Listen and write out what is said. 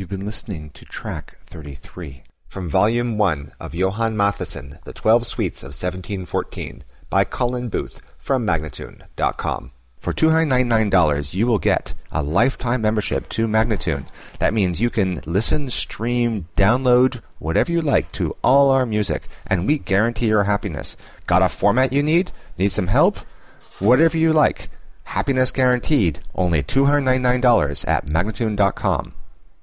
You've been listening to track 33. From Volume 1 of Johann Mattheson, The 12 Suites of 1714, by Colin Booth, from Magnatune.com. For $299, you will get a lifetime membership to Magnatune. That means you can listen, stream, download, whatever you like to all our music, and we guarantee your happiness. Got a format you need? Need some help? Whatever you like. Happiness guaranteed. Only $299 at Magnatune.com.